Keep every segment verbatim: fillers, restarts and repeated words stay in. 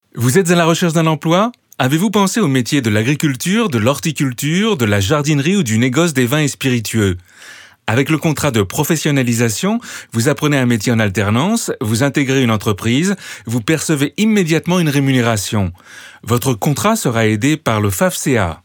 Vous êtes à la recherche d'un emploi ? Avez-vous pensé aux métiers de l'agriculture, de l'horticulture, de la jardinerie ou du négoce des vins et spiritueux ? Avec le contrat de professionnalisation, vous apprenez un métier en alternance, vous intégrez une entreprise, vous percevez immédiatement une rémunération. Votre contrat sera aidé par le F A F C A.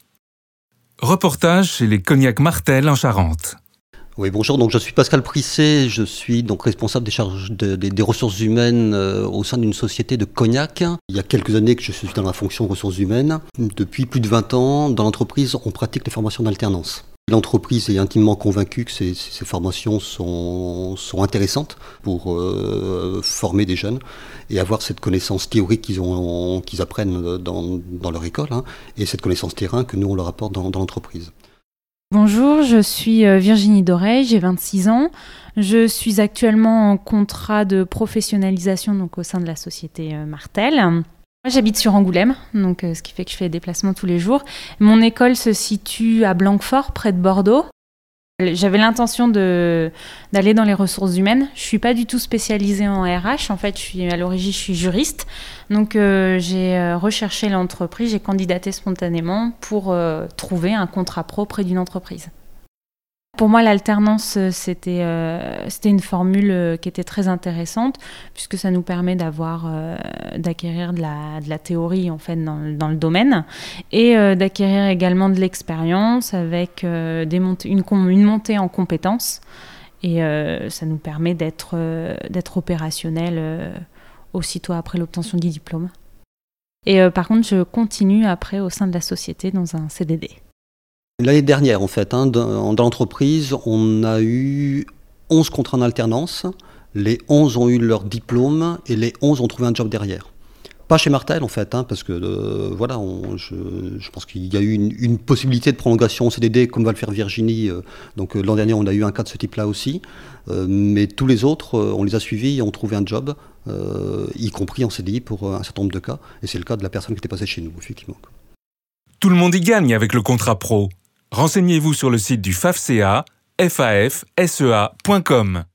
Reportage chez les Cognacs Martel en Charente. Oui, bonjour, donc je suis Pascal Prissé, je suis donc responsable des charges de, des, des ressources humaines euh, au sein d'une société de cognac. Il y a quelques années que je suis dans la fonction ressources humaines. Depuis plus de vingt ans, dans l'entreprise, on pratique les formations d'alternance. L'entreprise est intimement convaincue que ces, ces formations sont, sont intéressantes pour euh, former des jeunes et avoir cette connaissance théorique qu'ils, ont, qu'ils apprennent dans, dans leur école, hein, et cette connaissance terrain que nous on leur apporte dans, dans l'entreprise. Bonjour, je suis Virginie Dorey, j'ai vingt-six ans. Je suis actuellement en contrat de professionnalisation donc, au sein de la société Martel. Moi, j'habite sur Angoulême, donc, ce qui fait que je fais des déplacements tous les jours. Mon école se situe à Blanquefort, près de Bordeaux. J'avais l'intention de, d'aller dans les ressources humaines. Je ne suis pas du tout spécialisée en R H. En fait, je suis, à l'origine, je suis juriste. Donc, euh, j'ai recherché l'entreprise, j'ai candidaté spontanément pour euh, trouver un contrat pro près d'une entreprise. Pour moi, l'alternance, c'était, euh, c'était une formule qui était très intéressante puisque ça nous permet d'avoir, euh, d'acquérir de la, de la théorie en fait, dans, dans le domaine et euh, d'acquérir également de l'expérience avec euh, des montées, une, une montée en compétences. Et euh, ça nous permet d'être, euh, d'être opérationnel euh, aussitôt après l'obtention du diplôme. Et euh, par contre, je continue après au sein de la société dans un C D D. L'année dernière, en fait, hein, dans, dans l'entreprise, on a eu onze contrats en alternance. Les onze ont eu leur diplôme et les onze ont trouvé un job derrière. Pas chez Martel, en fait, hein, parce que euh, voilà, on, je, je pense qu'il y a eu une, une possibilité de prolongation en C D D, comme va le faire Virginie. Euh, donc euh, l'an dernier, on a eu un cas de ce type-là aussi. Euh, mais tous les autres, euh, on les a suivis et ont trouvé un job, euh, y compris en C D I pour euh, un certain nombre de cas. Et c'est le cas de la personne qui était passée chez nous, effectivement. Tout le monde y gagne avec le contrat pro. Renseignez-vous sur le site du F A F C A, f a f s e a point com.